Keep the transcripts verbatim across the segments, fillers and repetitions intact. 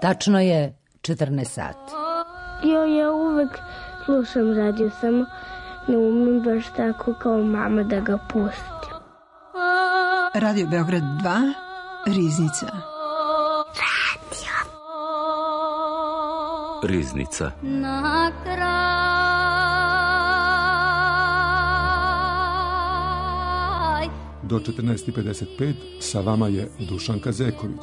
Tačno je četrnaest sati. Jo, ja uvek slušam radio, samo ne umem baš tako kao mama da ga pustim. Radio Beograd dva, Riznica. Radio. Riznica. Na kraj do četrnaest i pedeset pet sa vama je Dušanka Zeković.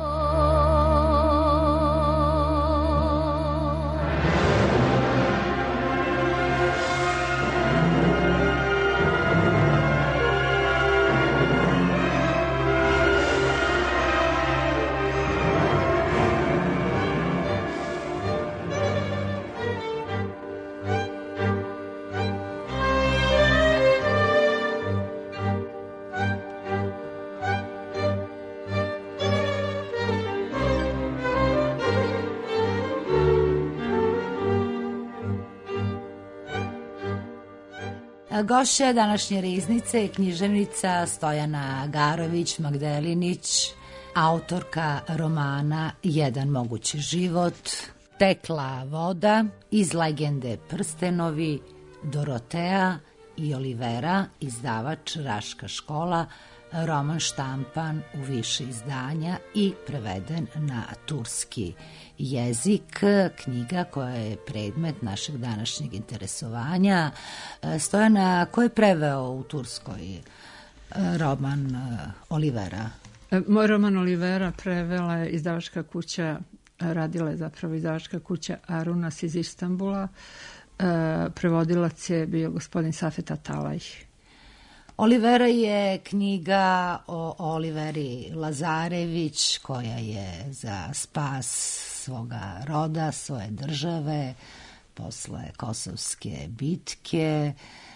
Gošća današnje Riznice je književnica Stojana Garović Magdelinić, autorka romana Jedan mogući život, Tekla voda, Iz legende prstenovi, Dorotea i Olivera, izdavač Raška škola, roman štampan u više izdanja i preveden na turski jezik, knjiga koja je predmet našeg današnjeg interesovanja. Stojana, ko je preveo u Turskoj roman Olivera? Moj roman Olivera prevela je izdavačka kuća, radila je zapravo izdavačka kuća Arunas iz Istanbula. Prevodilac je bio gospodin Safet Atalay. Olivera je knjiga o Oliveri Lazarević, koja je za spas svoga roda, svoje države, posle Kosovske bitke,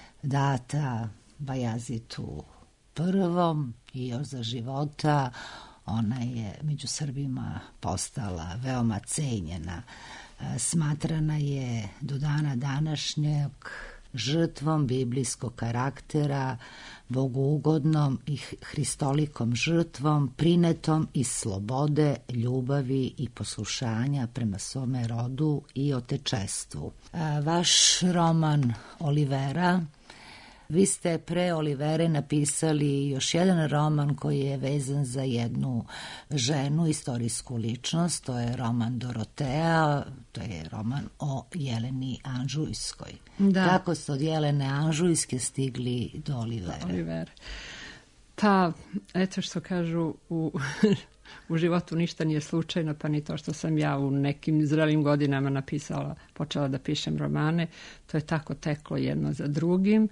data Bajazitu prvom i još za života. Ona je među Srbima postala veoma cenjena. Smatrana je do dana današnjeg žrtvom biblijskog karaktera, bogougodnom i hristolikom žrtvom, prinetom iz slobode, ljubavi i poslušanja prema svome rodu i otečestvu. Vaš roman Olivera, vi ste pre Olivere napisali još jedan roman koji je vezan za jednu ženu, istorijsku ličnost, to je roman Dorotea, to je roman o Jeleni Anžujskoj. Da. Kako ste od Jelene Anžujske stigli do Olivere? Olivere. Pa, eto što kažu, u, u životu ništa nije slučajno, pa ni to što sam ja u nekim zrelim godinama napisala, počela da pišem romane, to je tako teklo jedno za drugim.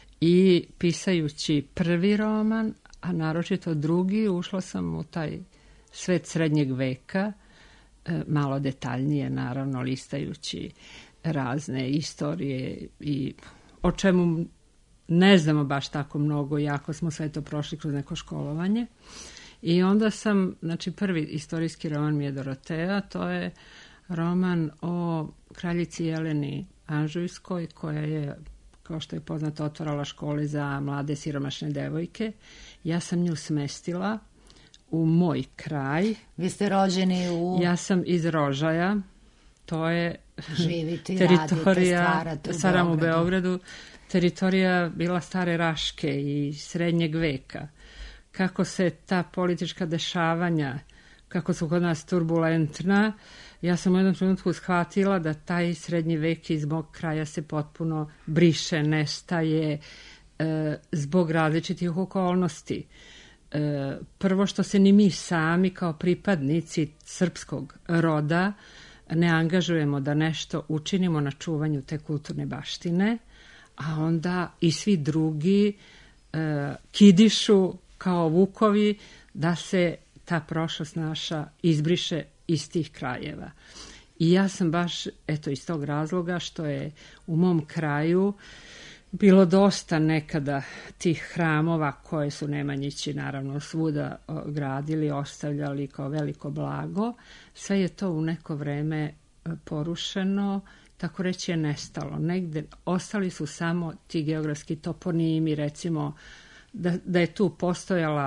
I pisajući prvi roman, a naročito drugi, ušla sam u taj svet srednjeg veka, malo detaljnije naravno, listajući razne istorije i o čemu ne znamo baš tako mnogo, iako smo sve to prošli kroz neko školovanje. I onda sam, znači prvi istorijski roman mi je Dorotea, to je roman o kraljici Jeleni Anžujskoj, koja je, kao što je poznato, otvarala škole za mlade siromašne devojke. Ja sam nju smestila u moj kraj. Vi ste rođeni u... Ja sam iz Rožaja. To je živite, teritorija, radite, stvaram u Beogradu. Teritorija bila stare Raške i srednjeg veka. Kako se ta politička dešavanja, kako su kod nas turbulentna, ja sam u jednom trenutku shvatila da taj srednji vek iz mog kraja se potpuno briše, nestaje e, zbog različitih okolnosti. E, prvo što se ni mi sami kao pripadnici srpskog roda ne angažujemo da nešto učinimo na čuvanju te kulturne baštine, a onda i svi drugi e, kidišu kao vukovi da se ta prošlost naša izbriše iz tih krajeva. I ja sam baš, eto, iz tog razloga što je u mom kraju bilo dosta nekada tih hramova koje su Nemanjići naravno svuda gradili, ostavljali kao veliko blago. Sve je to u neko vreme porušeno, tako reći je nestalo. Negde ostali su samo ti geografski toponimi, recimo da, da je tu postojala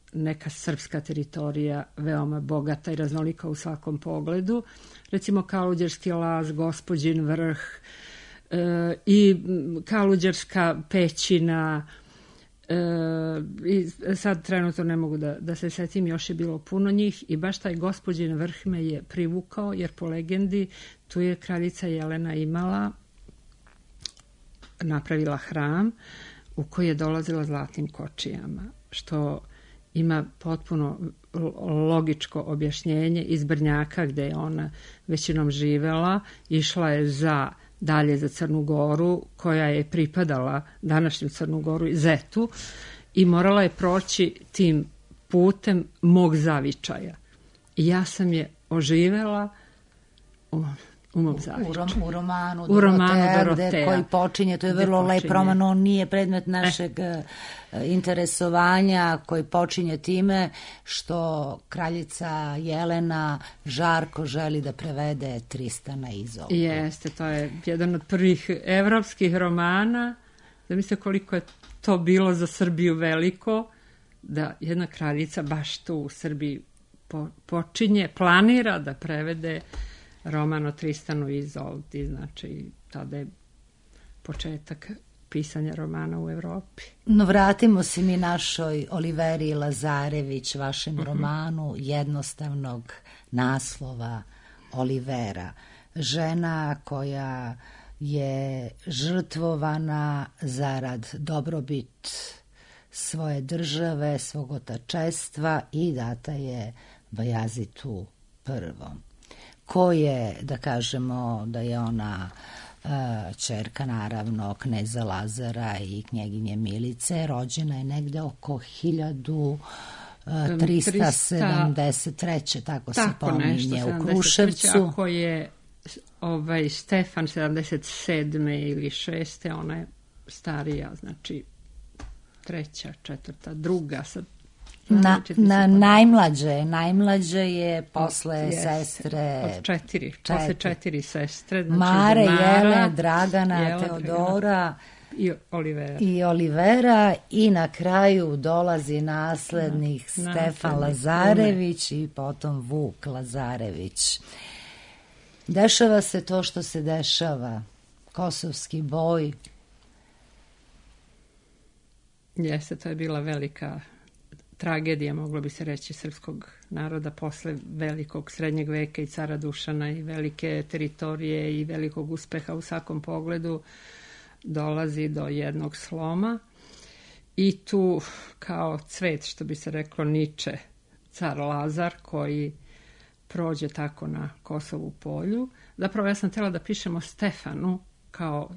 neka srpska teritorija veoma bogata i raznolika u svakom pogledu. Recimo Kaluđerski laz, Gospođin vrh e, i Kaluđerska pećina. E, i sad trenutno ne mogu da, da se setim, još je bilo puno njih i baš taj Gospođin vrh me je privukao, jer po legendi tu je kraljica Jelena imala, napravila hram u koji je dolazila zlatnim kočijama, što ima potpuno logičko objašnjenje iz Brnjaka, gde je ona većinom živela. Išla je za dalje za Crnu Goru, koja je pripadala današnju Crnu Goru i Zetu, i morala je proći tim putem mog zavičaja. I ja sam je oživela u, u mog zavičaju. U, u romanu u romanu Dorotea, Dorotea, gde koji počinje, to je vrlo lep roman, on nije predmet našeg e. interesovanja, koji počinje time što kraljica Jelena žarko želi da prevede Tristana i Izoldu. Jeste, to je jedan od prvih evropskih romana. Da mislite koliko je to bilo za Srbiju veliko, da jedna kraljica baš tu u Srbiji po, počinje, planira da prevede roman o Tristanu i Izoldi, znači tada je početak pisanja romana u Evropi. No vratimo se mi našoj Oliveri Lazarević, vašem uh-huh. romanu jednostavnog naslova Olivera. Žena koja je žrtvovana zarad dobrobit svoje države, svog otačestva i data je Bajazitu prvom. Ko je, da kažemo da je ona uh, ćerka naravno kneza Lazara i knjeginje Milice, rođena je negde oko hiljadu trista sedamdeset treće tako, tako se pominje u Kruševcu. Ako je ovaj Stefan sedamdeset sedme ili šeste, ona je starija, znači treća, četvrta, druga, sad Na, na najmlađe, najmlađe je posle Jest, sestre od četiri, četiri. posle četiri sestre, znači Mare, Mara, Jele, Dragana, Jela, Teodora i Olivera. i Olivera i na kraju dolazi naslednik da, Stefan naslednik, Lazarević ne. i potom Vuk Lazarević. Dešava se to što se dešava, kosovski boj. Jeste, to je bila velika tragedija, moglo bi se reći, srpskog naroda posle velikog srednjeg veka i cara Dušana i velike teritorije i velikog uspeha u svakom pogledu. Dolazi do jednog sloma i tu kao cvet, što bi se reklo, niče car Lazar koji prođe tako na Kosovu polju. Zapravo ja sam htjela da pišem o Stefanu kao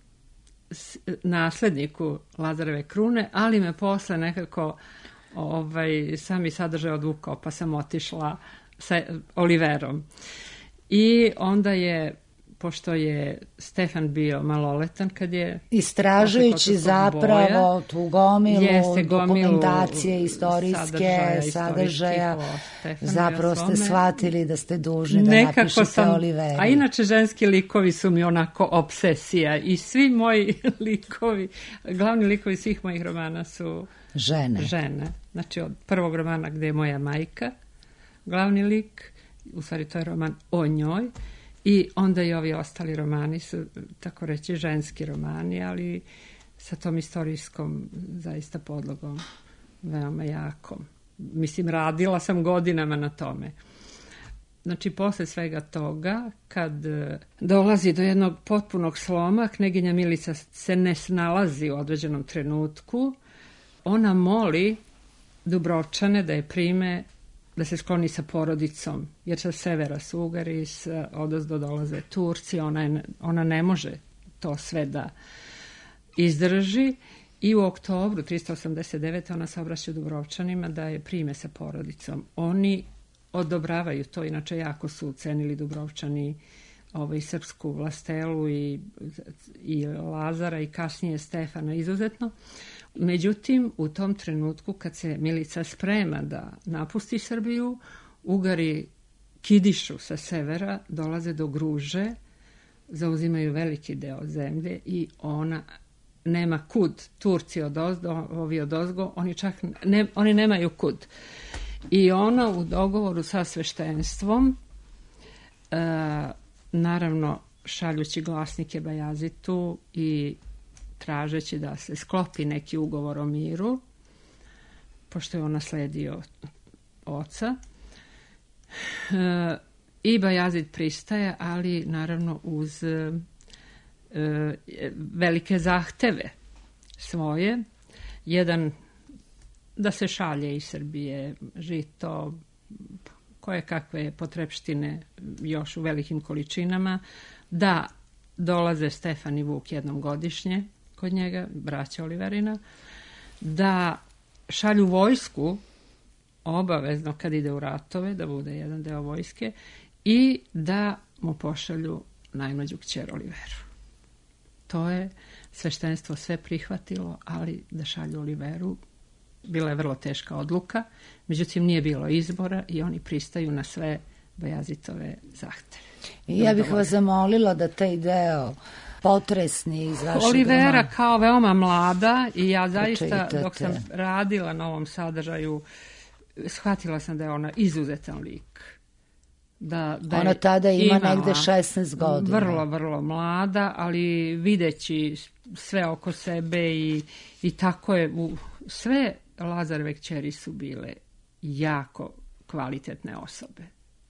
nasledniku Lazareve krune, ali me posle nekako ovaj, sami sadržaj odvukao, pa sam otišla sa Oliverom. I onda je, pošto je Stefan bio maloletan kad je... Istražujući zapravo boja, tu gomilu, jeste, gomilu dokumentacije, istorijske, sadržaja, sadržaja zapravo ste shvatili da ste dužni da nekako napišete sam, Oliveri. A inače ženski likovi su mi onako obsesija i svi moji likovi, glavni likovi svih mojih romana su žene. žene. Znači od prvog romana gde je moja majka, glavni lik, u stvari to je roman o njoj, i onda i ovi ostali romani su, tako reći, ženski romani, ali sa tom istorijskom zaista podlogom veoma jakom. Mislim, radila sam godinama na tome. Znači, posle svega toga, kad dolazi do jednog potpunog sloma, knjeginja Milica se ne snalazi u određenom trenutku, ona moli Dubrovčane da je prime, da se skloni sa porodicom, jer sa severa su Ugari, odozdo dolaze Turci, ona, je, ona ne može to sve da izdrži i u oktobru trista osamdeset devete ona se obraća Dubrovčanima da je prime sa porodicom. Oni odobravaju to, inače jako su cenili Dubrovčani ovaj, srpsku vlastelu i, i Lazara i kasnije Stefana izuzetno. Međutim, u tom trenutku kad se Milica sprema da napusti Srbiju, Ugari kidišu sa severa, dolaze do Gruže, zauzimaju veliki deo zemlje i ona nema kud. Turci od ozdo, ovi od ozgo, oni čak ne, oni nemaju kud. I ono u dogovoru sa sveštenstvom, e, naravno šaljući glasnike Bajazitu i tražeći da se sklopi neki ugovor o miru, pošto je on nasledio oca, e, i Bajazid pristaje, ali naravno uz e, velike zahteve svoje. Jedan, da se šalje iz Srbije žito, koje kakve potrepštine još u velikim količinama, da dolaze Stefan i Vuk jednom godišnje kod njega, braća Oliverina, da šalju vojsku obavezno kad ide u ratove, da bude jedan deo vojske, i da mu pošalju najmlađu kćer Oliveru. To je sveštenstvo sve prihvatilo, ali da šalju Oliveru bila je vrlo teška odluka, međutim nije bilo izbora i oni pristaju na sve Bajazitove zahteve. I ja bih vas zamolila da taj deo potresni iz vašeg Olivera romana kao veoma mlada, i ja zaista pročitate. Dok sam radila na ovom sadržaju shvatila sam da je ona izuzetan lik. Da, da Ona tada ima imala, negde šesnaest godina. Vrlo, vrlo mlada, ali videći sve oko sebe i, i tako je. U, sve Lazareve kćeri su bile jako kvalitetne osobe.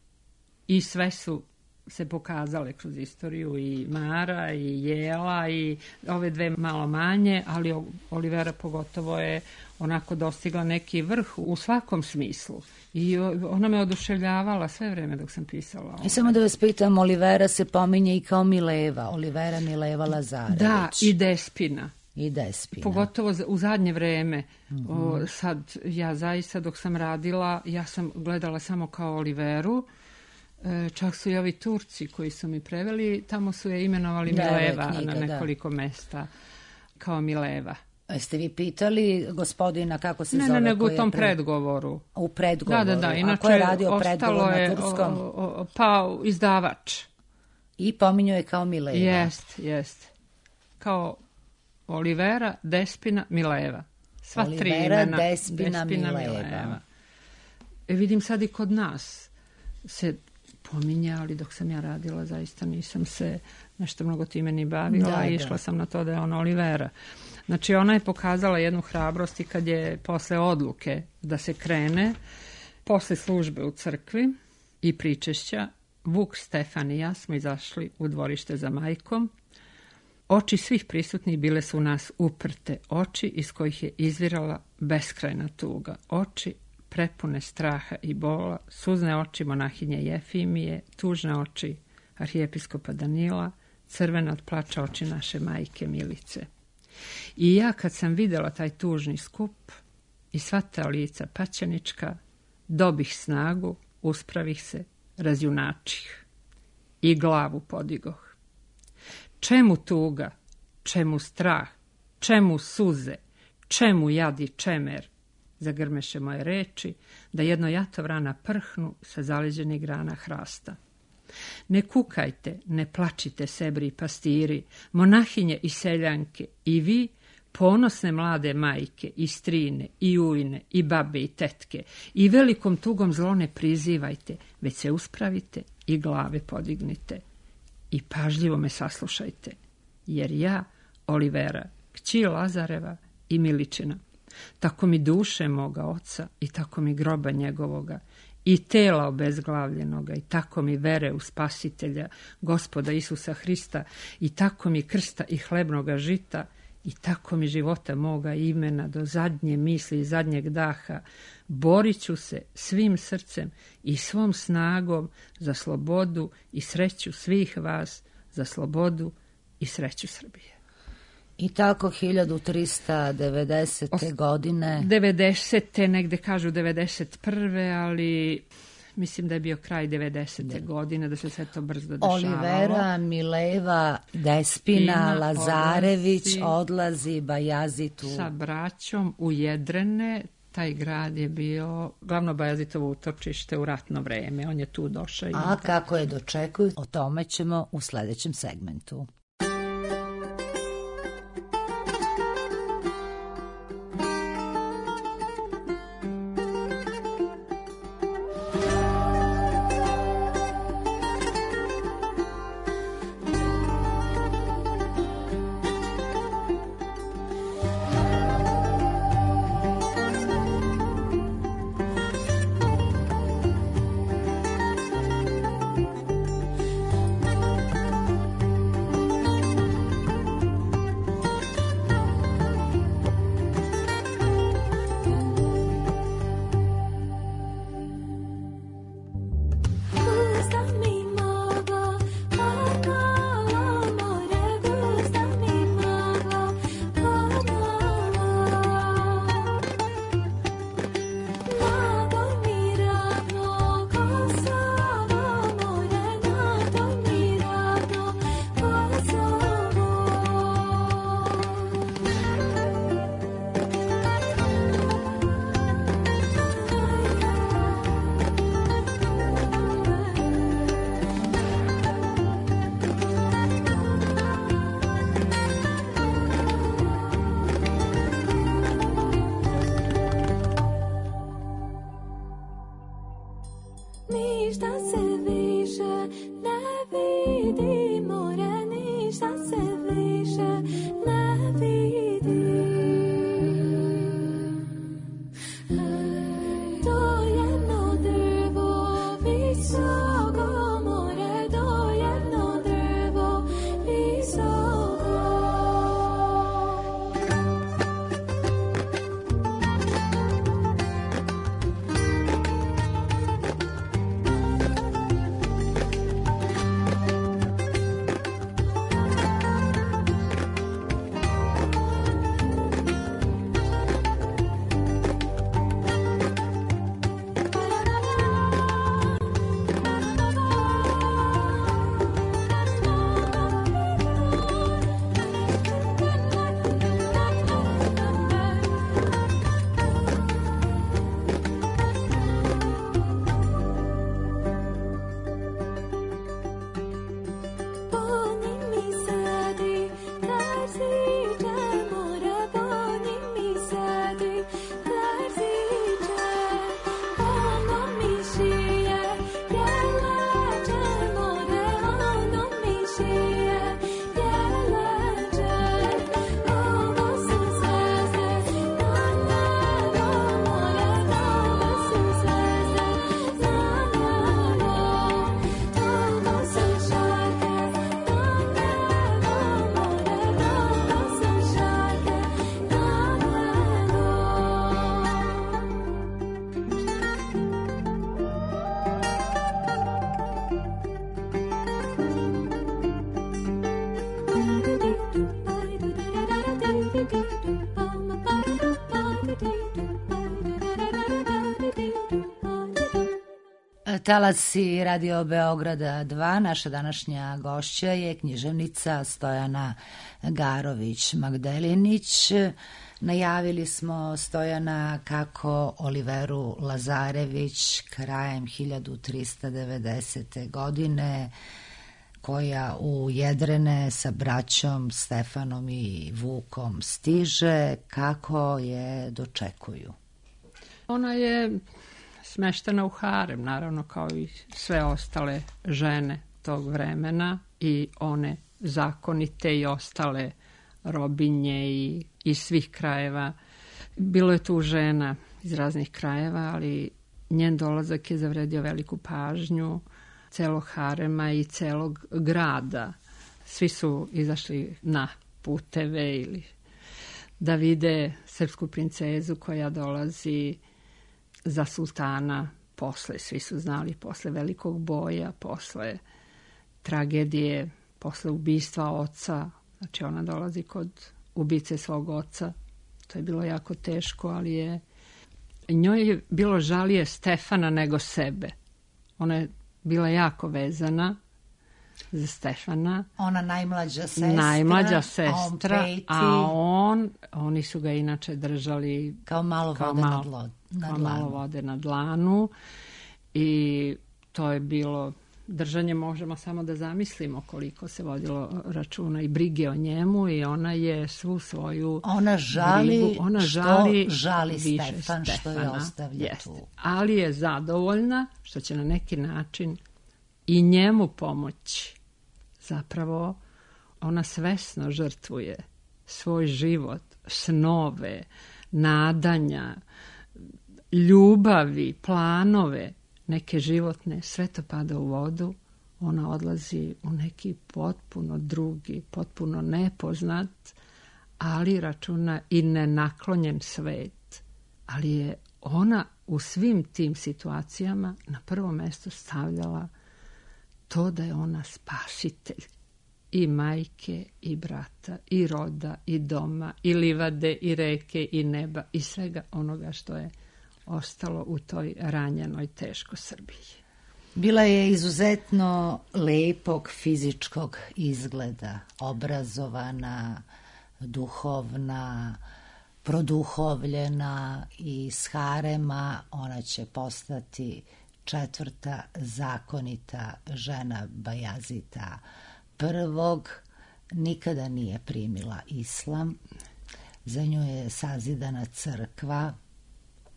I sve su se pokazale kroz istoriju, i Mara i Jela i ove dve malo manje, ali Olivera pogotovo je onako dostigla neki vrh u svakom smislu. I ona me oduševljavala sve vreme dok sam pisala. I samo da vas pitam, Olivera se pominje i kao Mileva, Olivera Mileva Lazarević. Da, i Despina. I Despina. Pogotovo u zadnje vreme. Mm-hmm. O, sad, ja zaista dok sam radila, ja sam gledala samo kao Oliveru. E, čak su i ovi Turci koji su mi preveli, tamo su je imenovali da, Mileva knjiga, na nekoliko da. mesta kao Mileva. Jeste vi pitali gospodina kako se ne, zove? Ne, nego u tom pre... predgovoru. U predgovoru? Da, da, da. Inače, a ko je radio predgovor na turskom? O, o, pa izdavač. I pominjao je kao Mileva. Jest, jest. Kao Olivera, Despina, Mileva. Sva Olivera, tri imena. Despina, Despina Mileva. Mileva. E, vidim sad i kod nas se pominja, ali dok sam ja radila zaista nisam se nešto mnogo time ni bavila, da, i išla da. sam na to da je ona Olivera. Znači ona je pokazala jednu hrabrost i kad je posle odluke da se krene, posle službe u crkvi i pričešća, Vuk, Stefan i ja smo izašli u dvorište za majkom. Oči svih prisutnih bile su u nas uprte, oči iz kojih je izvirala beskrajna tuga, oči prepune straha i bola, suzne oči monahinje Jefimije, tužne oči arhijepiskopa Danila, crvene od plača oči naše majke Milice. I ja kad sam videla taj tužni skup i sva ta lica paćenička, dobih snagu, uspravih se, razjunačih i glavu podigoh. Čemu tuga, čemu strah, čemu suze, čemu jadi čemer, zagrmeše moje reči, da jedno jato vrana prhnu sa zaleđenih grana hrasta. Ne kukajte, ne plačite, sebri i pastiri, monahinje i seljanke, i vi, ponosne mlade majke, i strine, i ujne, i babe, i tetke, i velikom tugom zlo ne prizivajte, već se uspravite i glave podignite. I pažljivo me saslušajte, jer ja, Olivera, kći Lazareva i Miličina, tako mi duše moga oca i tako mi groba njegovoga, i tela obezglavljenoga, i tako mi vere u Spasitelja, Gospoda Isusa Hrista, i tako mi krsta i hlebnoga žita, i tako mi života moga imena do zadnje misli i zadnjeg daha, borit ću se svim srcem i svom snagom za slobodu i sreću svih vas, za slobodu i sreću Srbije. I tako hiljadu trista devedesete godine... devedesete, negde kažu devedeset prve, ali mislim da je bio kraj devedesete godine, da se sve to brzo dešavalo. Olivera, Mileva, Despina, Pina, Lazarević odlazi, odlazi Bajazitu. Sa braćom u Jedrene. Taj grad je bio glavno Bajazitovo utočište u ratno vreme. On je tu došao. I A kako je dočekuju, o tome ćemo u sledećem segmentu. ništa se više ne vidi, more, ništa se više ne vidi. To jedno drvo visoko, more, to jedno drvo visoko. Talasi Radio Beograda dva, naša današnja gošća je književnica Stojana Garović-Magdelinić. Najavili smo, Stojana, kako Oliveru Lazarević krajem hiljadu trista devedesete. godine, koja u Jedrene sa braćom Stefanom i Vukom stiže, kako je dočekuju? Ona je smeštena u harem, naravno, kao i sve ostale žene tog vremena, i one zakonite i ostale robinje i iz svih krajeva. Bilo je tu žena iz raznih krajeva, ali njen dolazak je zavredio veliku pažnju celog harema i celog grada. Svi su izašli na puteve ili da vide srpsku princezu koja dolazi za sultana posle, svi su znali, posle velikog boja, posle tragedije, posle ubistva oca. Znači ona dolazi kod ubice svog oca. To je bilo jako teško, ali je njoj je bilo žalije Stefana nego sebe. Ona je bila jako vezana za Stefana. Ona najmlađa sestra. Najmlađa sestra, a on, a on, oni su ga inače držali kao malo kao vode malo, na, dlo, na kao dlanu. malo vode na dlanu. I to je bilo držanje, možemo samo da zamislimo koliko se vodilo računa i brige o njemu, i ona je svu svoju ona žali, brigu, ona što žali, žali više Stefan, što je ostavlja jest. tu. Ali je zadovoljna što će na neki način i njemu pomoći. Zapravo ona svesno žrtvuje svoj život, snove, nadanja, ljubavi, planove, neke životne, sve to pada u vodu. Ona odlazi u neki potpuno drugi, potpuno nepoznat, ali računa i nenaklonjen svet. Ali je ona u svim tim situacijama na prvo mesto stavljala to da je ona spasitelj i majke i brata i roda i doma i livade i reke i neba i svega onoga što je ostalo u toj ranjenoj teško Srbiji. Bila je izuzetno lepog fizičkog izgleda, obrazovana, duhovna, produhovljena, i s harema ona će postati četvrta zakonita žena Bajazita prvog. Nikada nije primila islam. Za nju je sazidana crkva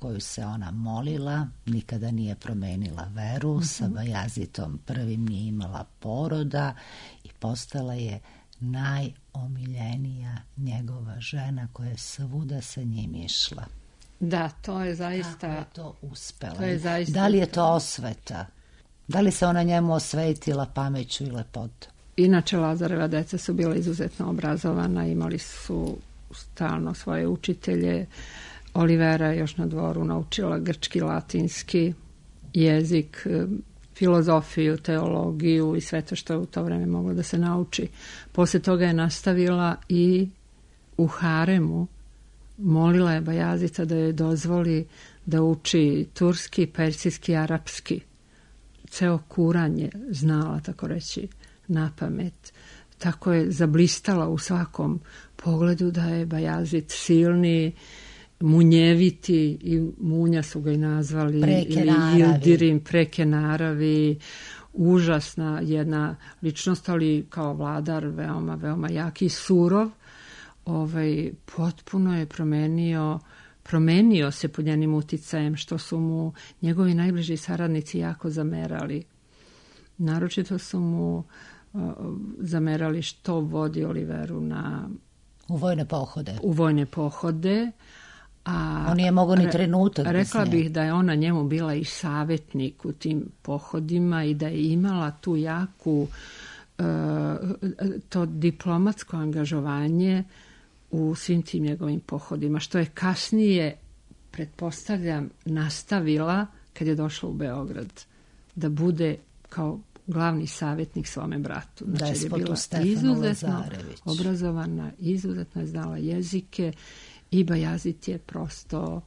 koju se ona molila, nikada nije promenila veru, mm-hmm. sa Bajazitom prvim nije imala poroda i postala je najomiljenija njegova žena koja je svuda sa njim išla. Da, to je zaista... Kako je to uspela? To je zaista da li je to osveta? Da li se ona njemu osvetila pameću i lepotom? Inače, Lazareva deca su bila izuzetno obrazovana, imali su stalno svoje učitelje. Olivera je još na dvoru naučila grčki, latinski jezik, filozofiju, teologiju i sve to što je u to vreme moglo da se nauči. Poslije toga je nastavila i u haremu. Molila je Bajazita da joj dozvoli da uči turski, persijski, arapski. Ceo Kuran je znala, tako reći, na pamet. Tako je zablistala u svakom pogledu da je Bajazit silni, munjeviti, i munja su ga i nazvali, preke naravi. Ildirim, preke naravi, užasna jedna ličnost, ali kao vladar veoma, veoma jaki, surov. Ovaj, potpuno je promenio, promenio se pod njenim uticajem, što su mu njegovi najbliži saradnici jako zamerali. Naročito su mu uh, zamerali što vodi Oliveru na... U vojne pohode. U vojne pohode. A on nije mogao ni trenutak. Rekla bih da je ona njemu bila i savjetnik u tim pohodima i da je imala tu jaku uh, to diplomatsko angažovanje u svim tim njegovim pohodima, što je kasnije, pretpostavljam, nastavila kad je došla u Beograd, da bude kao glavni savjetnik svome bratu. Znači, da je, je bila Stefanu izuzetno Lazarević. Obrazovana, izuzetno je znala jezike i Bajazit je prosto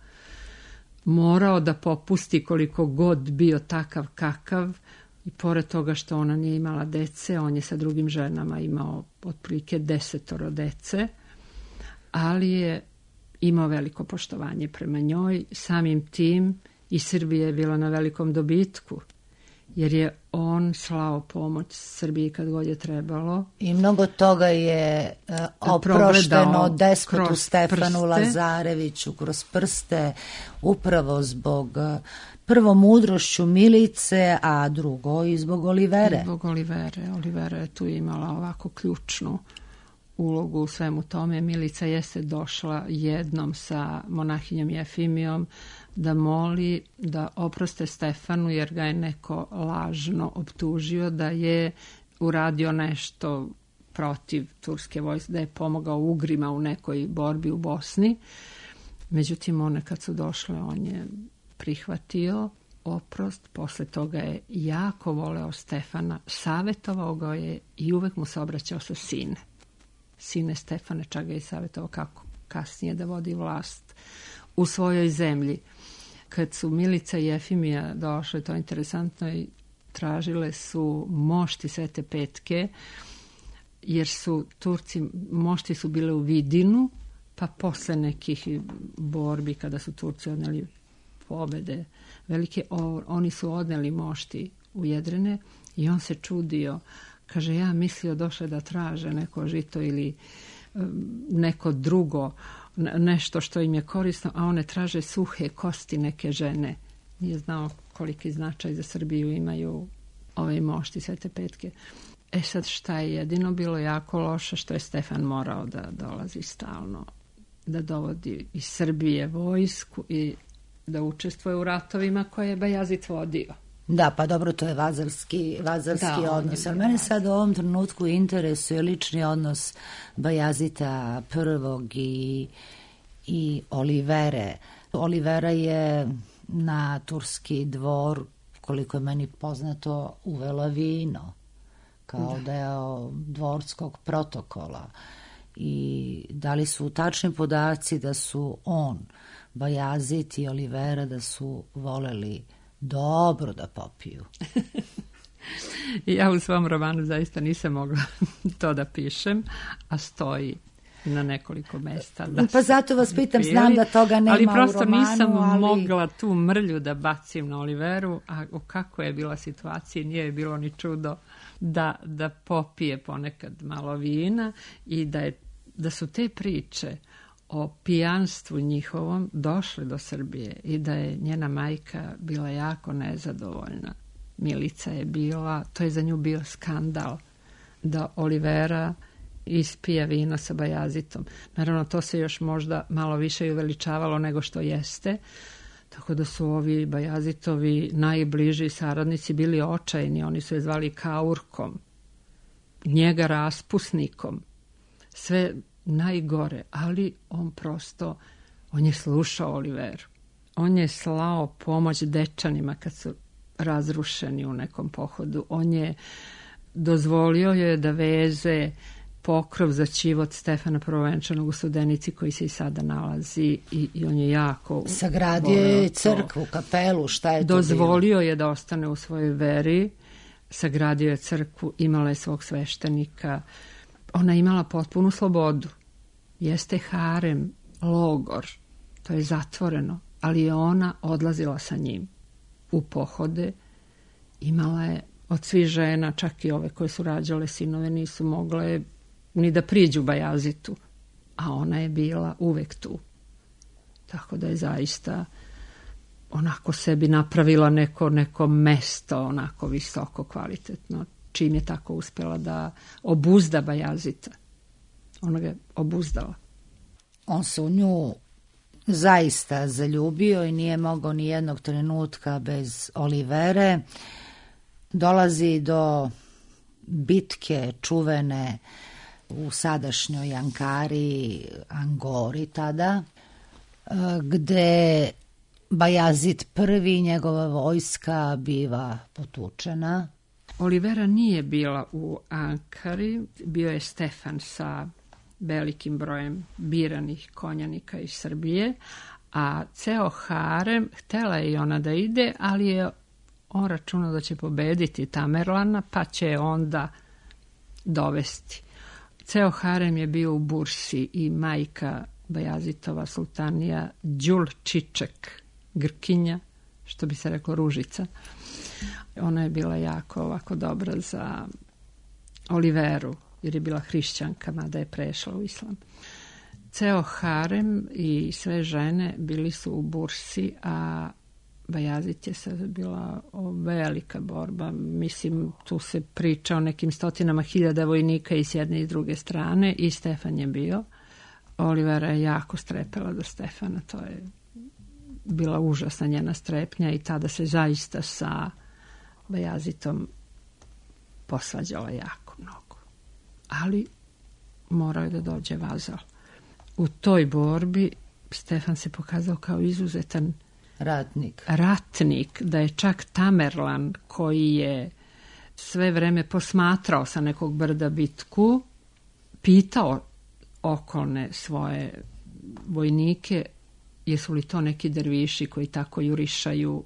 morao da popusti koliko god bio takav kakav, i pored toga što ona nije imala dece, on je sa drugim ženama imao otprilike desetoro dece, ali je imao veliko poštovanje prema njoj. Samim tim i Srbija je bila na velikom dobitku, jer je on slao pomoć Srbiji kad god je trebalo. I mnogo toga je uh, oprošteno despotu Stefanu prste. Lazareviću kroz prste, upravo zbog uh, prvo mudrošću Milice, a drugo i zbog Olivere. I zbog Olivere. Olivera je tu imala ovako ključnu ulogu u svemu tome. Milica jeste došla jednom sa monahinjom Jefimijom da moli da oproste Stefanu, jer ga je neko lažno optužio da je uradio nešto protiv turske vojske, da je pomogao Ugrima u nekoj borbi u Bosni. Međutim, one kad su došle, on je prihvatio oprost. Posle toga je jako voleo Stefana, savjetovao ga je i uvek mu se obraćao sa sine. Sine Stefane, čak ga je savjetovao kako kasnije da vodi vlast u svojoj zemlji. Kad su Milica i Jefimija došle, to je interesantno, i tražile su mošti Svete Petke, jer su Turci, mošti su bile u Vidinu, pa posle nekih borbi kada su Turci odneli pobede velike, o, oni su odneli mošti u Jedrene i on se čudio. Kaže, ja mislio došle da traže neko žito ili um, neko drugo, nešto što im je korisno, a one traže suhe kosti neke žene. Nije znao koliki značaj za Srbiju imaju ove mošti Svete Petke. E sad, šta je jedino bilo jako loše, što je Stefan morao da dolazi stalno, da dovodi iz Srbije vojsku i da učestvuje u ratovima koje je Bajazit vodio. Da, pa dobro, to je vazalski, vazalski da, odnos. Ali mene sad u ovom trenutku interesuje lični odnos Bajazita prvog i, i Olivere. Olivera je na turski dvor, koliko je meni poznato, uvela vino kao da. deo dvorskog protokola. I da li su tačni podaci da su on, Bajazit i Olivera, da su voleli dobro da popiju? Ja u svom romanu zaista nisam mogla to da pišem, a stoji na nekoliko mesta. Da pa zato vas pitam, znam da toga nema u romanu. Ali prosto nisam ali... mogla tu mrlju da bacim na Oliveru, a u kako je bila situacija, nije je bilo ni čudo da, da popije ponekad malo vina i da, je, da su te priče o pijanstvu njihovom došle do Srbije i da je njena majka bila jako nezadovoljna. Milica je bila, to je za nju bio skandal, da Olivera ispija vino sa Bajazitom. Naravno, to se još možda malo više i uveličavalo nego što jeste, tako da su ovi Bajazitovi najbliži saradnici bili očajni. Oni su je zvali Kaurkom, njega raspusnikom, sve najgore, ali on prosto, on je slušao Oliveru. On je slao pomoć dečanima kad su razrušeni u nekom pohodu. On je dozvolio je da veze pokrov za ćivot Stefana Prvovenčanog u Studenici koji se i sada nalazi i, i on je jako... Sagradio je crkvu, kapelu, šta je to bilo? Dozvolio je da ostane u svojoj veri, sagradio je crkvu, imala je svog sveštenika, ona je imala potpunu slobodu. Jeste harem, logor, to je zatvoreno, ali je ona odlazila sa njim u pohode, imala je od svih žena, čak i ove koje su rađale sinove, nisu mogle ni da priđu Bajazitu, a ona je bila uvek tu. Tako da je zaista onako sebi napravila neko, neko mesto, onako visoko, kvalitetno, čim je tako uspjela da obuzda Bajazita. Ona ga je obuzdala. On se u nju zaista zaljubio i nije mogao ni jednog trenutka bez Olivere. Dolazi do bitke čuvene u sadašnjoj Ankari, Angori tada, gde Bajazid prvi i njegova vojska biva potučena. Olivera nije bila u Ankari, bio je Stefan sa velikim brojem biranih konjanika iz Srbije, a ceo harem, htela je i ona da ide, ali je on računao da će pobediti Tamerlana, pa će onda dovesti. Ceo harem je bio u Bursi i majka Bajazitova sultanija Đulčiček, Grkinja, što bi se reklo Ružica. Ona je bila jako ovako dobra za Oliveru, jer je bila hrišćanka, mada je prešla u islam. Ceo harem i sve žene bili su u Bursi, a Bajazit je sad bila velika borba. Mislim, tu se priča o nekim stotinama hiljada vojnika i s jedne i s druge strane i Stefan je bio. Olivera je jako strepela do Stefana, to je bila užasna njena strepnja i tada se zaista sa Bajazitom posvađala jako mnogo. Ali morao je da dođe vazal. U toj borbi Stefan se pokazao kao izuzetan ratnik. ratnik, da je čak Tamerlan, koji je sve vreme posmatrao sa nekog brda bitku, pitao okolne svoje vojnike jesu li to neki derviši koji tako jurišaju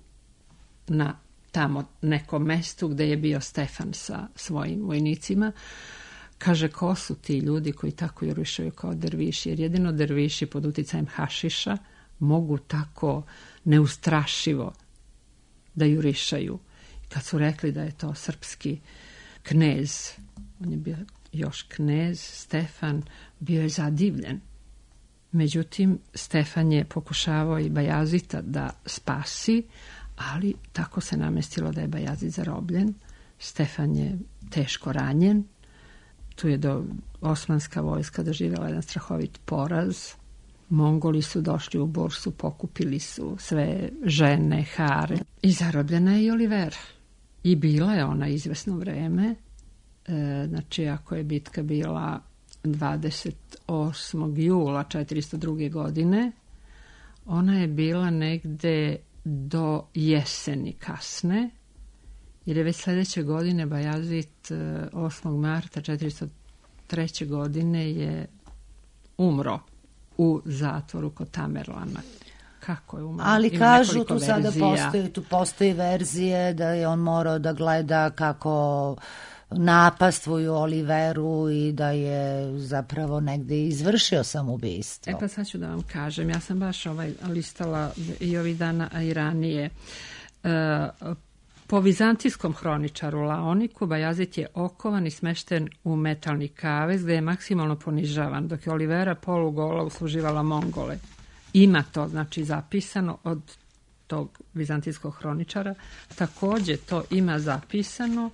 na tamo nekom mestu gde je bio Stefan sa svojim vojnicima. Kaže, ko su ti ljudi koji tako jurišaju kao derviši? Jer jedino derviši pod uticajem hašiša mogu tako neustrašivo da jurišaju. Kad su rekli da je to srpski knez, on je bio još knez, Stefan, bio je zadivljen. Međutim, Stefan je pokušavao i Bajazita da spasi, ali tako se namestilo da je Bajazit zarobljen. Stefan je teško ranjen. Tu je do osmanska vojska doživjela jedan strahovit poraz. Mongoli su došli u Bursu, pokupili su sve žene, hare. I zarobljena je i Olivera. I bila je ona izvesno vreme. E, znači, ako je bitka bila dvadeset osmog jula četiristo druge. godine, ona je bila negde do jeseni kasne, jer je već sljedeće godine Bajazit osmog marta četiristo treće. godine je umro u zatvoru kod Tamerlana. Kako je umro? Ali Ima kažu, tu verzija. sada postoji, tu postoji verzije da je on morao da gleda kako napastvuju Oliveru i da je zapravo negde izvršio samoubistvo. E pa sad ću da vam kažem, ja sam baš ovaj listala i ovih dana, a i ranije. E, Po vizantijskom hroničaru Laoniku, Bajazid je okovan i smešten u metalni kavez gde je maksimalno ponižavan, dok je Olivera polugola usluživala Mongole. Ima to, znači, zapisano od tog vizantijskog hroničara. Takođe to ima zapisano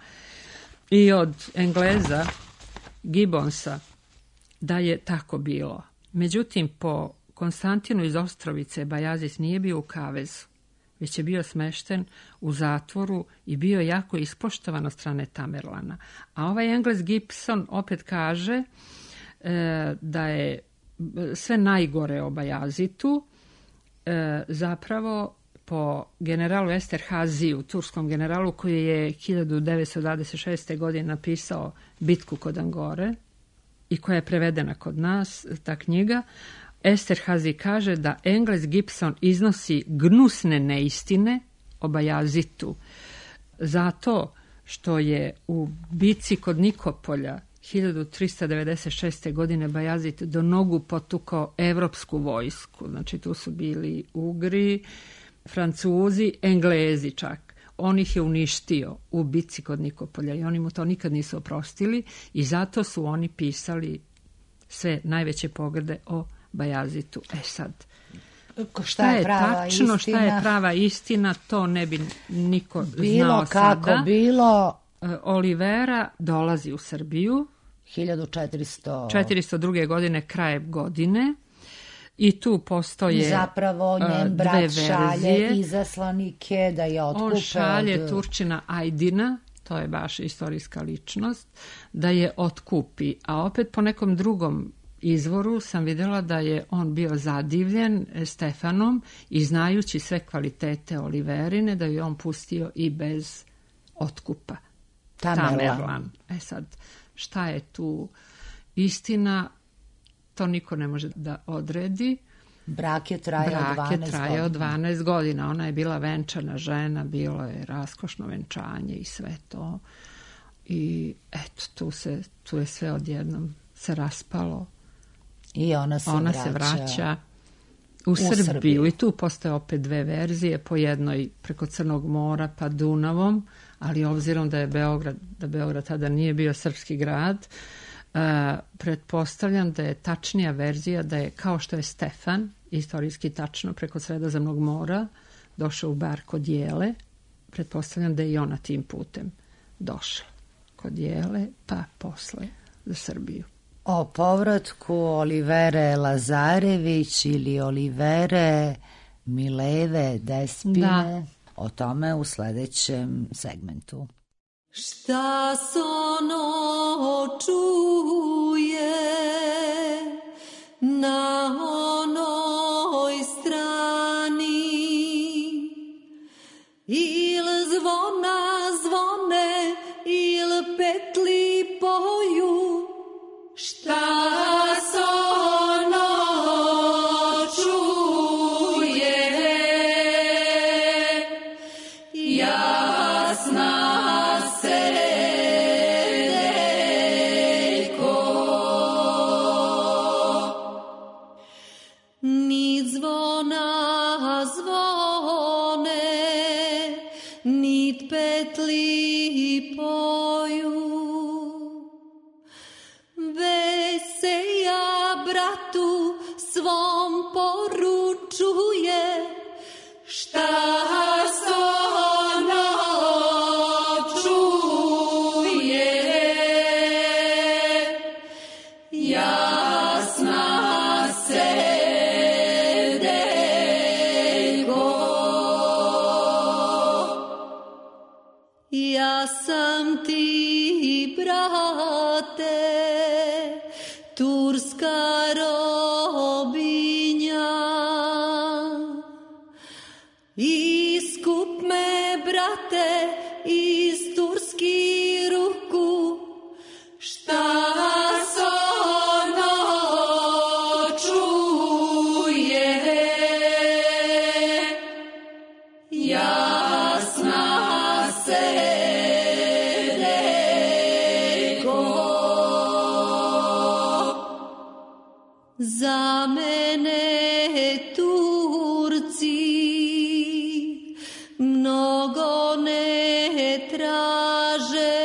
i od Engleza Gibbonsa da je tako bilo. Međutim, po Konstantinu iz Ostrovice Bajazid nije bio u kavezu, već je bio smešten u zatvoru i bio jako ispoštovan od strane Tamerlana. A ovaj Englez Gibson opet kaže e, da je sve najgore o Bajazitu e, zapravo po generalu Esterhaziju, turskom generalu koji je hiljadu devetsto dvadeset šeste. godine napisao Bitku kod Angore i koja je prevedena kod nas, ta knjiga. Esterhazy kaže da Englez Gibson iznosi gnusne neistine o Bajazitu zato što je u bici kod Nikopolja hiljadu trista devedeset šeste. godine Bajazid do nogu potukao evropsku vojsku. Znači tu su bili Ugri, Francuzi, Englezi čak. On ih je uništio u bici kod Nikopolja i oni mu to nikad nisu oprostili i zato su oni pisali sve najveće pogrde o Bajazitu. E sad, šta, šta je tačno, istina? Šta je prava istina, to ne bi niko bilo znao kako sada. Bilo. Olivera dolazi u Srbiju hiljadu četiristo četiristo druge. godine, krajem godine. I tu postoje I zapravo njen brat šalje izaslanike da je otkupe. On šalje od... Turčina Ajdina, to je baš istorijska ličnost, da je otkupi. A opet po nekom drugom izvoru sam vidjela da je on bio zadivljen Stefanom i znajući sve kvalitete Oliverine, da je on pustio i bez otkupa. Tamerlan. Tamerlan. E sad, šta je tu istina? To niko ne može da odredi. Brak je trajao Brak je trajao dvanaest godina. Ona je bila venčana žena, bilo je raskošno venčanje i sve to. I eto, tu, se, tu je sve odjednom se raspalo. I ona se ona vraća, se vraća u, u Srbiju. Srbiju. I tu postoje opet dve verzije, po jednoj preko Crnog mora pa Dunavom, ali obzirom da je Beograd, da Beograd tada nije bio srpski grad, Uh, pretpostavljam da je tačnija verzija da je kao što je Stefan, istorijski tačno, preko Sredozemnog mora došao u bar kod Jele, pretpostavljam da je i ona tim putem došla kod Jele, pa posle za Srbiju. O povratku Olivere Lazarević ili Olivere Mileve Despine, da. O tome u sledećem segmentu. Šta se ono čuje na onoj strani, il zvona zvone, il petli poju, šta se ono čuje, jasna za mene Turci mnogo ne traže.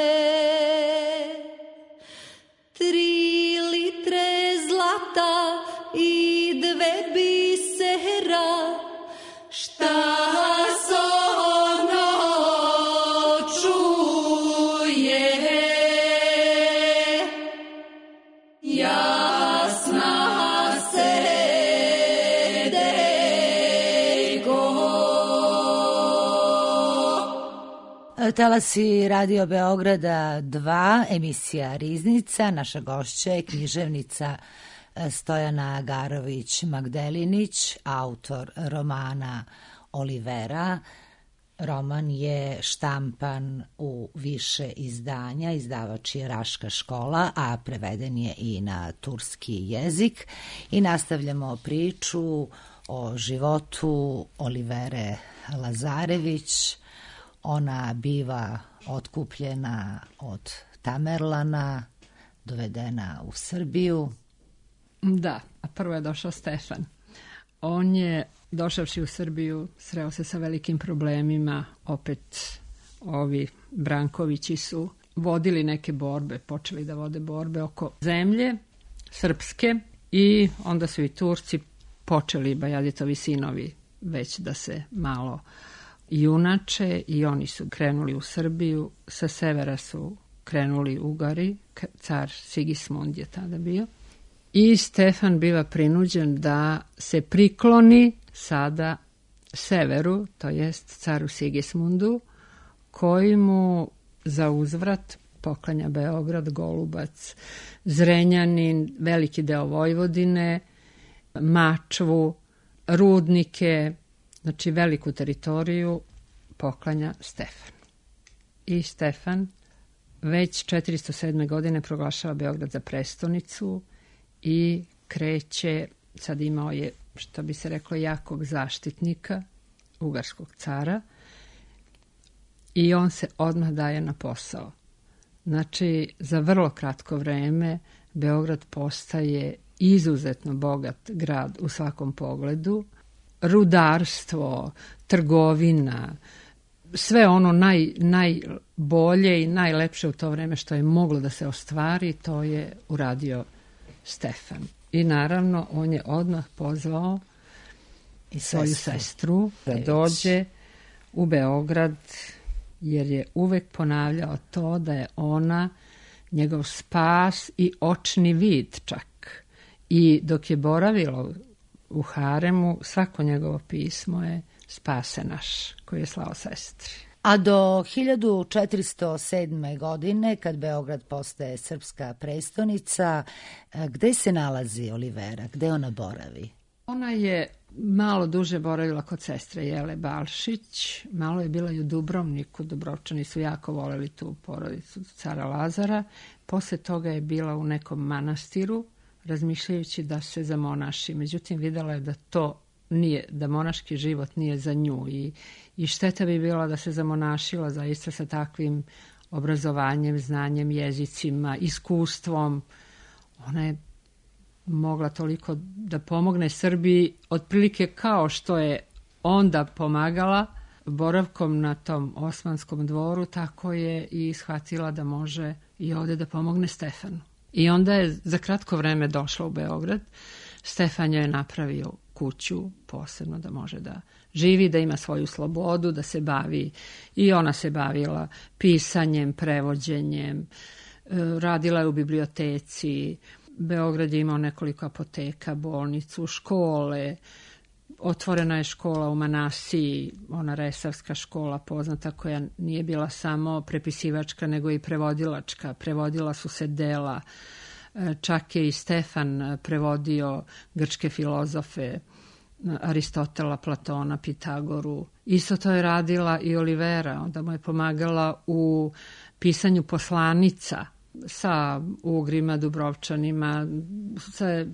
Tri litre zlata i dve bisera, šta so ono čuje. Jasna sedejko. Talasi Radio Beograda dva, emisija Riznica. Naša gošća je književnica Stojana Agarović-Magdelinić, autor romana Olivera. Roman je štampan u više izdanja, izdavač je Raška škola, a preveden je i na turski jezik. I nastavljamo priču o životu Olivere Lazarević. Ona biva otkupljena od Tamerlana, dovedena u Srbiju. Da, a prvo je došao Stefan. On je, došavši u Srbiju, sreo se sa velikim problemima. Opet ovi Brankovići su vodili neke borbe, počeli da vode borbe oko zemlje srpske i onda su i Turci počeli, Bajaditovi sinovi, već da se malo junače i oni su krenuli u Srbiju. Sa severa su krenuli Ugari, car Sigismund je tada bio. I Stefan biva prinuđen da se prikloni sada severu, to jest caru Sigismundu, koji mu za uzvrat poklanja Beograd, Golubac, Zrenjanin, veliki deo Vojvodine, Mačvu, rudnike, znači veliku teritoriju poklanja Stefan. I Stefan već četiristo sedme. godine proglašava Beograd za prestonicu i kreće, sad imao je, što bi se reklo, jakog zaštitnika, ugarskog cara, i on se odmah daje na posao. Znači, za vrlo kratko vreme Beograd postaje izuzetno bogat grad u svakom pogledu. Rudarstvo, trgovina, sve ono naj, najbolje i najlepše u to vreme što je moglo da se ostvari, to je uradio Stefan. I naravno, on je odmah pozvao i svoju sestru da dođe u Beograd, jer je uvek ponavljao to da je ona njegov spas i očni vid čak. I dok je boravilo u haremu, svako njegovo pismo je spase naš, koji je slao sestri. A do hiljadu četiristo sedme. godine, kad Beograd postaje srpska prestonica, gde se nalazi Olivera? Gde ona boravi? Ona je malo duže boravila kod sestre Jele Balšić, malo je bila i u Dubrovniku. Dubrovčani su jako voleli tu porodicu cara Lazara. Posle toga je bila u nekom manastiru, razmišljajući da se zamonaši. Međutim, videla je da to nije, da monaški život nije za nju i, i šteta bi bila da se zamonašila zaista sa takvim obrazovanjem, znanjem, jezicima, iskustvom. Ona je mogla toliko da pomogne Srbiji, otprilike kao što je onda pomagala boravkom na tom osmanskom dvoru, tako je i shvatila da može i ovde da pomogne Stefanu. I onda je za kratko vreme došla u Beograd. Stefan je napravio kuću posebno da može da živi, da ima svoju slobodu, da se bavi, i ona se bavila pisanjem, prevođenjem, radila je u biblioteci. Beograd je imao nekoliko apoteka, bolnicu, škole. Otvorena je škola u Manasiji, ona resavska škola poznata, koja nije bila samo prepisivačka nego i prevodilačka. Prevodila su se dela. Čak je i Stefan prevodio grčke filozofe, Aristotela, Platona, Pitagoru. Isto to je radila i Olivera, onda mu je pomagala u pisanju poslanica sa Ugrima, Dubrovčanima, sa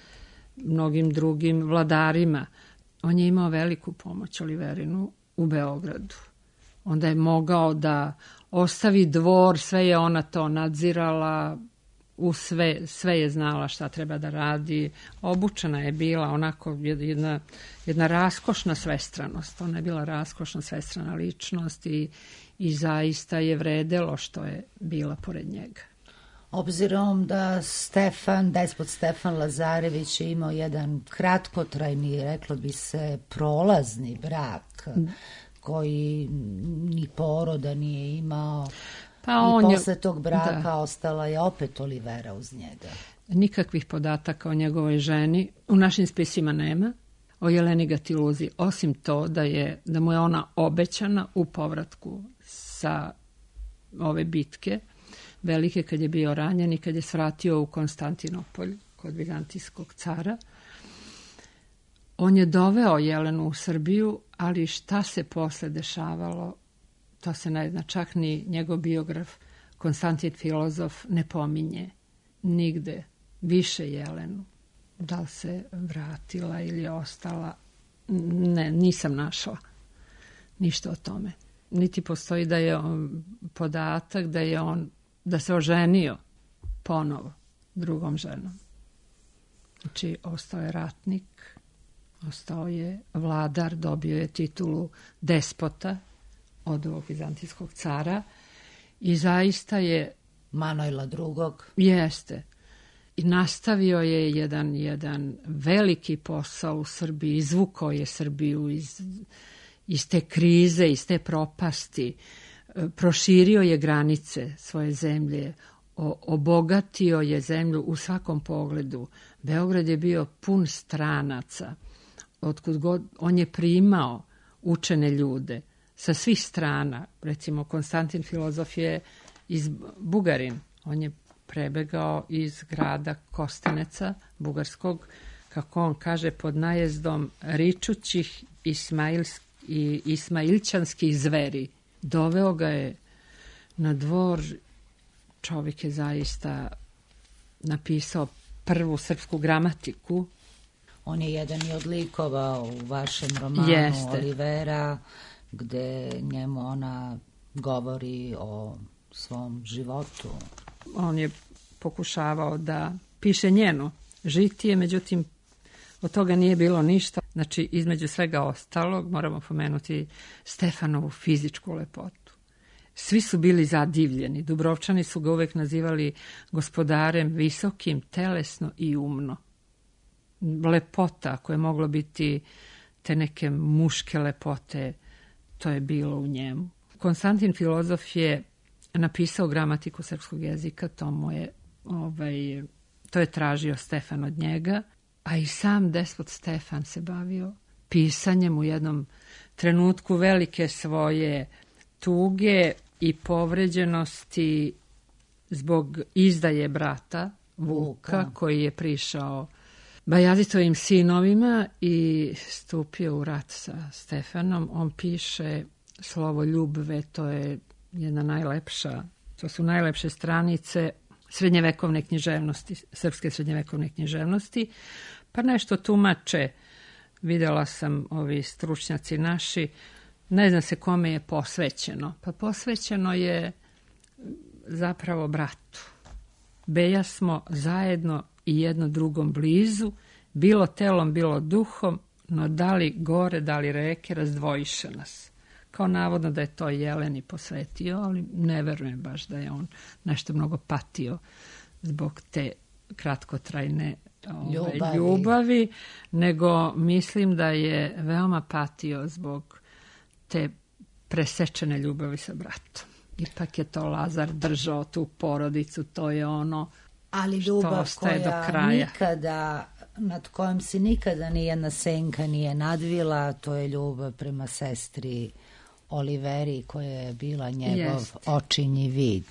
mnogim drugim vladarima. On je imao veliku pomoć Oliverinu u Beogradu. Onda je mogao da ostavi dvor, sve je ona to nadzirala, u sve, sve je znala šta treba da radi, obučena je bila onako jedna, jedna raskošna svestranost, ona je bila raskošna svestrana ličnost i, i zaista je vredelo što je bila pored njega. Obzirom da Stefan, despot Stefan Lazarević je imao jedan kratkotrajni, reklo bi se, prolazni brak, koji ni poroda nije imao, pa i posle tog braka da. Ostala je opet Olivera uz njega. Nikakvih podataka o njegovoj ženi u našim spisima nema, o Jeleni Gatiluzi, osim to da, je, da mu je ona obećana u povratku sa ove bitke velike, kad je bio ranjen i kad je svratio u Konstantinopolj kod vizantijskog cara. On je doveo Jelenu u Srbiju, ali šta se posle dešavalo, to se ne zna, čak ni njegov biograf Konstantin Filozof ne pominje nigde više Jelenu. Da li se vratila ili je ostala, ne, nisam našla ništa o tome. Niti postoji da je on, podatak da je on da se oženio ponovo drugom ženom. Znači, ostao je ratnik, ostao je vladar, dobio je titulu despota od ovog vizantijskog cara i zaista je... Manojla drugog. Jeste. I nastavio je jedan, jedan veliki posao u Srbiji, izvukao je Srbiju iz, iz te krize, iz te propasti, proširio je granice svoje zemlje, o, obogatio je zemlju u svakom pogledu. Beograd je bio pun stranaca. Otkud god, on je primao učene ljude sa svih strana. Recimo, Konstantin Filozof je iz Bugarin. On je prebegao iz grada Kostaneca, bugarskog, kako on kaže, pod najezdom ričućih ismailsk, i ismailčanskih zveri. Doveo ga je na dvor, čovjek je zaista napisao prvu srpsku gramatiku. On je jedan i od likova u vašem romanu Jeste. Olivera, gde njemu ona govori o svom životu. On je pokušavao da piše njeno žitije, međutim od toga nije bilo ništa. Znači, između svega ostalog moramo pomenuti Stefanovu fizičku lepotu. Svi su bili zadivljeni. Dubrovčani su ga uvek nazivali gospodarem visokim, telesno i umno. Lepota, koja je moglo biti te neke muške lepote, to je bilo u njemu. Konstantin Filozof je napisao gramatiku srpskog jezika, to mu je, ovaj, to je tražio Stefan od njega, a i sam despot Stefan se bavio pisanjem u jednom trenutku velike svoje tuge i povređenosti zbog izdaje brata Vuka, Vuka. koji je prišao Bajazitovim sinovima i stupio u rat sa Stefanom. On piše slovo ljubve, to je jedna najlepša, to su najlepše stranice srednjevekovne književnosti, srpske srednjevekovne književnosti, pa nešto tumače, videla sam ovi stručnjaci naši, ne zna se kome je posvećeno, pa posvećeno je zapravo bratu. Beja smo zajedno i jedno drugom blizu, bilo telom, bilo duhom, no da li gore, da li reke, razdvojiše nas. Kao navodno da je to Jeleni posvetio, ali ne verujem baš da je on nešto mnogo patio zbog te kratkotrajne ove, ljubavi. ljubavi, nego mislim da je veoma patio zbog te presečene ljubavi sa bratom. Ipak je to Lazar držao tu porodicu, to je ono ali ljubav što ostaje koja do kraja. Nikada, nad kojom se nikada nijedna senka nije nadvila, to je ljubav prema sestri Oliveri, koja je bila njegov Jest. očinji vid.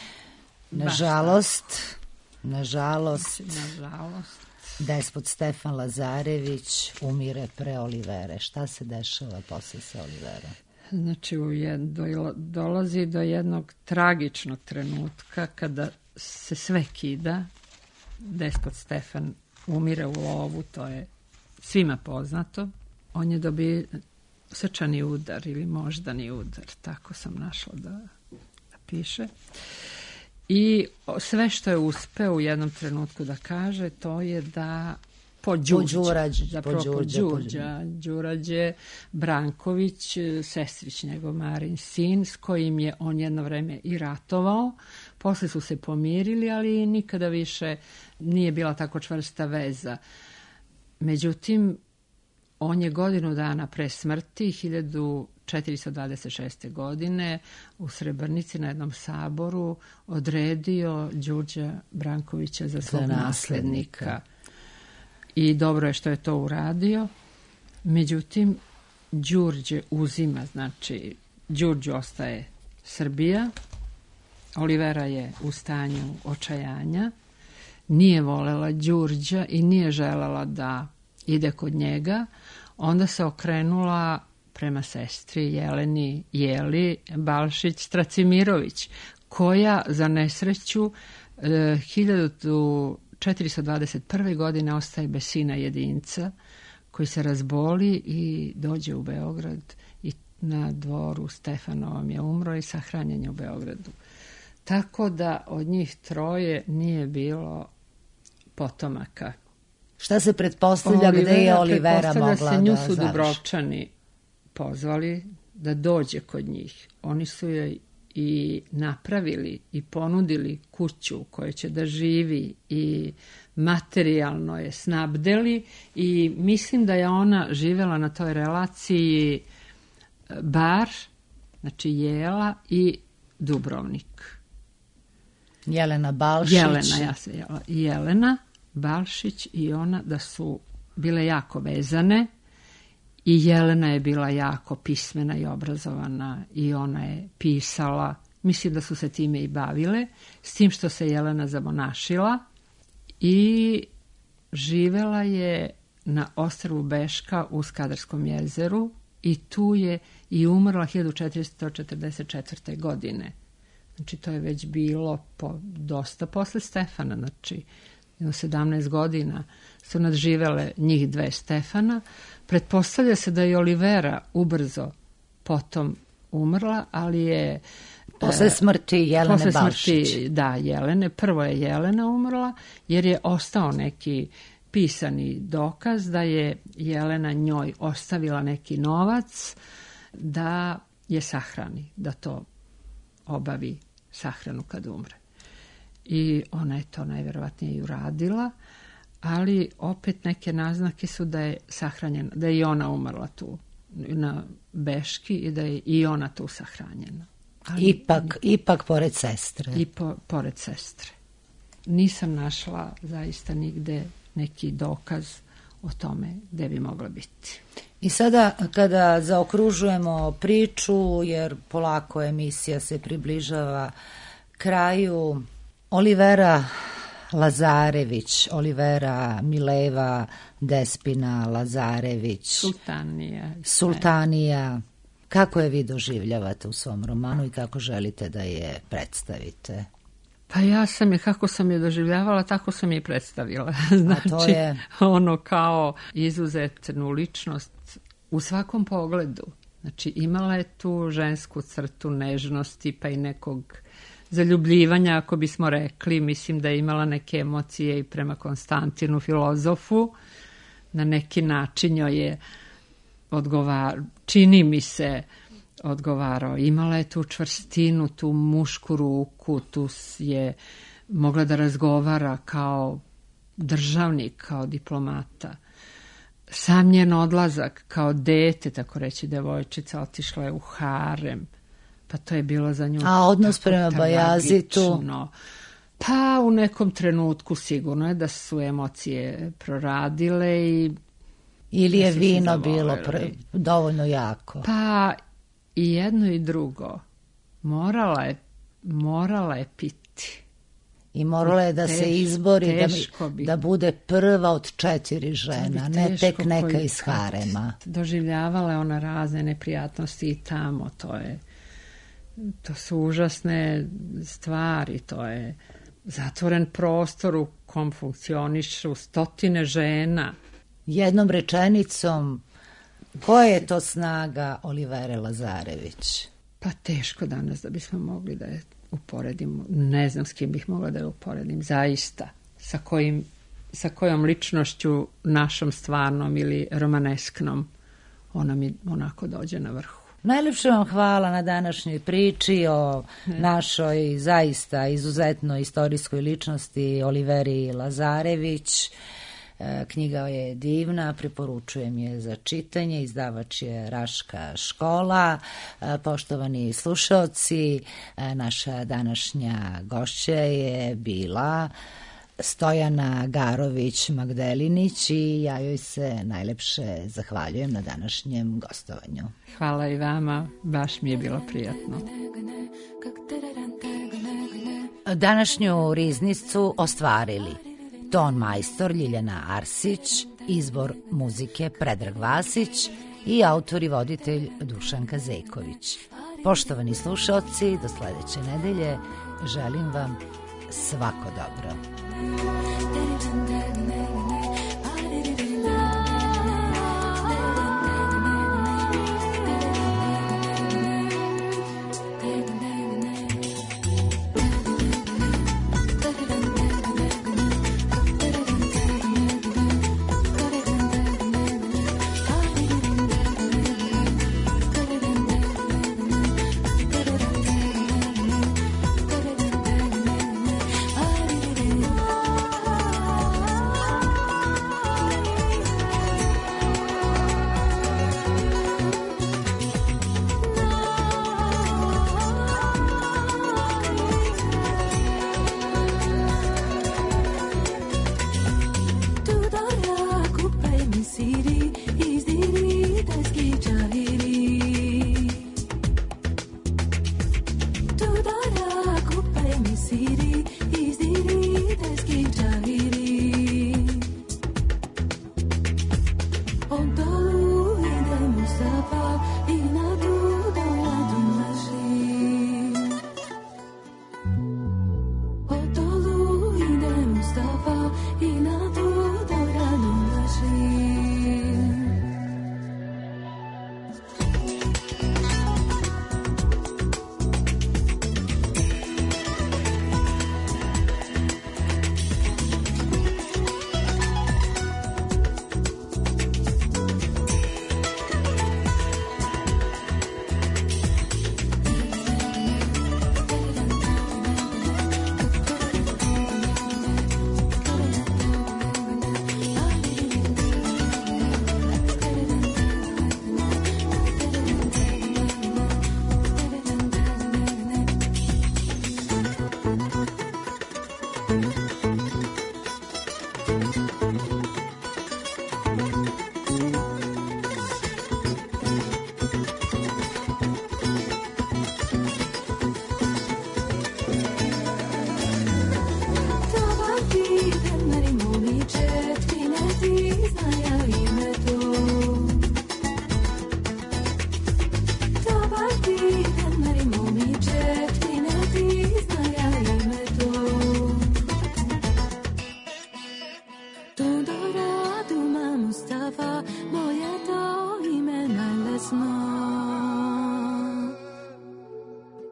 Nažalost, nažalost, nažalost, despot Stefan Lazarević umire pre Olivere. Šta se dešava posle sa Oliverom? Znači, u jed, do, dolazi do jednog tragičnog trenutka kada se sve kida. Despot Stefan umire u lovu, to je svima poznato. On je dobio srčani udar ili moždani udar, tako sam našla da, da piše. I sve što je uspeo u jednom trenutku da kaže, to je da po Đurđa, zapravo po Đurđa, Đurađe Branković, sestrić njegov Marin sin, s kojim je on jedno vreme i ratovao. Posle su se pomirili, ali nikada više nije bila tako čvrsta veza. Međutim, on je godinu dana pre smrti, hiljadu četiristo dvadeset šeste. godine, u Srebrnici na jednom saboru odredio Đurđa Brankovića za svog naslednika. I dobro je što je to uradio. Međutim, Đurđe uzima, znači, Đurđu ostaje Srbija, Olivera je u stanju očajanja, nije volela Đurđa i nije želela da ide kod njega, onda se okrenula prema sestri Jeleni Jeli Balšić Stracimirović, koja za nesreću eh, hiljadu četiristo dvadeset prve. godine ostaje bez sina jedinca, koji se razboli i dođe u Beograd i na dvoru Stefanovom je umro i sahranjen je u Beogradu. Tako da od njih troje nije bilo potomaka. Šta se pretpostavlja gde je Olivera mogla da se nju su završi? Dubrovčani pozvali da dođe kod njih. Oni su joj i napravili i ponudili kuću u kojoj će da živi i materijalno je snabdeli i mislim da je ona živela na toj relaciji Bar, znači Jela i Dubrovnik. Jelena Balšić. Jelena, ja se jela. Jelena Balšić i ona da su bile jako vezane i Jelena je bila jako pismena i obrazovana i ona je pisala, mislim da su se time i bavile, s tim što se Jelena zamonašila i živela je na ostrvu Beška u Skadarskom jezeru i tu je i umrla hiljadu četiristo četrdeset četvrte. godine. Znači to je već bilo po, dosta posle Stefana, znači sedamnaest godina su nadživele njih dve Stefana. Pretpostavlja se da je Olivera ubrzo potom umrla, ali je posle smrti Jelene posle Balšić. Smrti, da, Jelene. Prvo je Jelena umrla jer je ostao neki pisani dokaz da je Jelena njoj ostavila neki novac da je sahrani, da to obavi sahranu kad umre. I ona je to najverovatnije i uradila, ali opet neke naznake su da je sahranjena, da je i ona umrla tu na Beški i da je i ona tu sahranjena. Ali, ipak, ipak pored sestre. I po, pored sestre. Nisam našla zaista nigde neki dokaz o tome gde bi mogla biti. I sada kada zaokružujemo priču, jer polako emisija se približava kraju, Olivera Lazarević, Olivera Mileva Despina Lazarević, Sultanija. Sultanija. Kako je vi doživljavate u svom romanu i kako želite da je predstavite? Pa ja sam je, kako sam je doživljavala, tako sam je predstavila. Znači, to je ono kao izuzetnu ličnost u svakom pogledu. Znači, imala je tu žensku crtu nežnosti, pa i nekog zaljubljivanja, ako bismo rekli. Mislim da je imala neke emocije i prema Konstantinu, filozofu. Na neki način joj je odgovar, čini mi se, odgovarao. Imala je tu čvrstinu, tu mušku ruku, tu je mogla da razgovara kao državnik, kao diplomata. Sam njen odlazak kao dete, tako reći, devojčica, otišla je u harem. Pa to je bilo za nju... A odnos prema Bajazitu? Pa u nekom trenutku sigurno je da su emocije proradile i... Ili je vino bilo pre, dovoljno jako? Pa i jedno i drugo. Morala je, morala je piti. I morala je da Teš, se izbori da, bi, da bude prva od četiri žena, ne tek neka iz harema. Doživljavala je ona razne neprijatnosti i tamo, to je... To su užasne stvari, to je zatvoren prostor u kom funkcionišu stotine žena. Jednom rečenicom, koja je to snaga Olivere Lazarević? Pa teško danas da bismo mogli da je uporedimo. Ne znam s kim bih mogla da je uporedim. Zaista. Sa, kojim, sa kojom ličnošću našom stvarnom ili romanesknom ona mi onako dođe na vrhu. Najlepše vam hvala na današnjoj priči o našoj zaista izuzetno istorijskoj ličnosti Oliveri Lazarević. Knjiga je divna, preporučujem je za čitanje, izdavač je Raška škola. Poštovani slušaoci, naša današnja gošća je bila Stojana Garović Magdelinić i ja joj se najlepše zahvaljujem na današnjem gostovanju. Hvala i vama, baš mi je bilo prijatno. Današnju riznicu ostvarili ton majstor Ljiljana Arsić, izbor muzike Predrag Vasić i autor i voditelj Dušanka Zejković. Poštovani slušaoci, do sledeće nedelje želim vam svako dobro.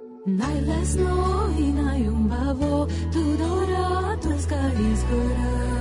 Najlesno i najumbavo, tu do ratunska izgora.